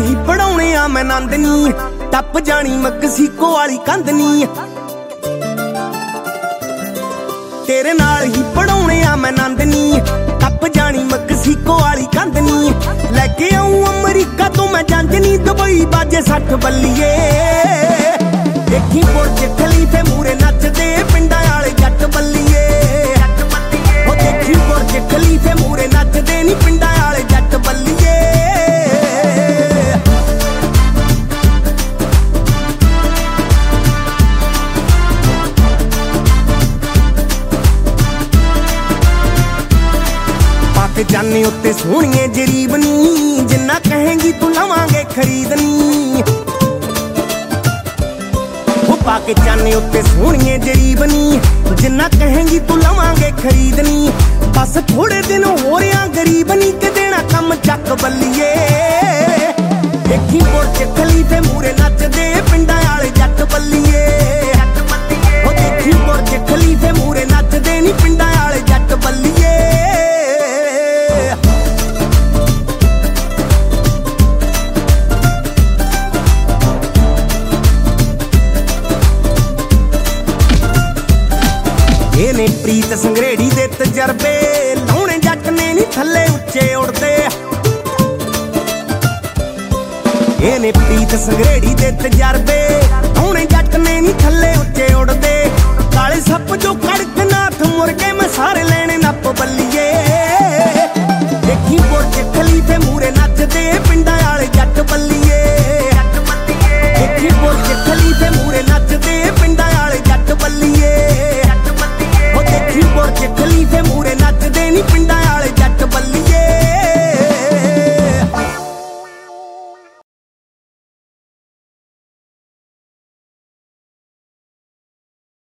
ਹੀ ਪੜਾਉਣੇ ਆ ਮੈਂ ਨੰਦ ਨੀ, ਟੱਪ ਜਾਣੀ ਮੈਕਸੀਕੋ ਵਾਲੀ ਕੰਧ ਨੀ। ਤੇਰੇ ਨਾਲ ਹੀ ਪੜਾਉਣੇ ਆ ਮੈਂ ਨੰਦ ਨੀ, ਟੱਪ ਜਾਣੀ ਮੈਕਸੀਕੋ ਵਾਲੀ ਕੰਧ ਨੀ। ਲੈ ਕੇ ਆਉਂ ਅਮਰੀਕਾ ਤੋਂ ਮੈਂ ਜੰਜ ਨੀ, ਦੁਬਈ ਬਾਜੇ 60 ਬੱਲੀਏ। ਦੇਖੀ ਬੁਰਜ ਖਲੀਫੇ ਮੂਰੇ ਨੱਚਦੇ ਪਿੰਡਾਂ ਵਾਲੇ ਜੱਟ ਬੱਲੀਏ। ਉਹ ਦੇਖੀ ਬੁਰਜ ਖਲੀਫੇ ਮੂਰੇ ਨੱਚਦੇ ਨੀ ਪਿੰਡਾਂ ਵਾਲੇ ਜੱਟ ਬੱਲੀਏ। ਪਾ ਜਾਨੇ ਉੱਤੇ ਸੋਹਣੀਏ ਜਰੀਬ ਨੀ, ਜਿੰਨਾ ਕਹੇਂਗੀ ਤੂੰ ਲਵਾਂਗੇ ਖਰੀਦਨੀ। ਉਹ ਪਾ ਕੇ ਜਾਨੇ ਉੱਤੇ ਸੋਹਣੀਏ ਜਰੀਬ ਨੀ, ਜਿੰਨਾ ਕਹੇਂਗੀ ਤੂੰ ਲਵਾਂਗੇ ਖਰੀਦਨੀ। ਬਸ ਥੋੜੇ ਦਿਨ ਹੋ ਰਿਆ ਗਰੀਬ ਨੀ, ਕਿ ਦੇਣਾ ਕੰਮ ਚੱਕ ਬੱਲੀਏ। ਦੇਖੀ ਬੁਰਜ ਖਲੀਫੇ ਮੂਰੇ ਨੱਚਦੇ ਪਿੰਡਾਂ ਵਾਲੇ ਜੱਟ ਬੱਲੀਏ। ਉਹ ਦੇਖੀ ਬੁਰਜ ਖਲੀਫੇ ਮੂਰੇ ਨੱਚਦੇ ਨੀ ਪਿੰਡਾਂ ਵਾਲੇ ਜੱਟ ਬੱਲੀਏ। ਇਹਨੇ ਪ੍ਰੀਤ ਸੰਗਰੇੜੀ ਦੇ ਤਜਰਬੇ, ਲਾਉਣੇ ਜੱਟ ਨੇ ਨੀ ਥੱਲੇ ਉੱਚੇ ਉੜਦੇ। ਇਹਨੇ ਪ੍ਰੀਤ ਸੰਗਰੇੜੀ ਦੇ ਤਜਰਬੇ,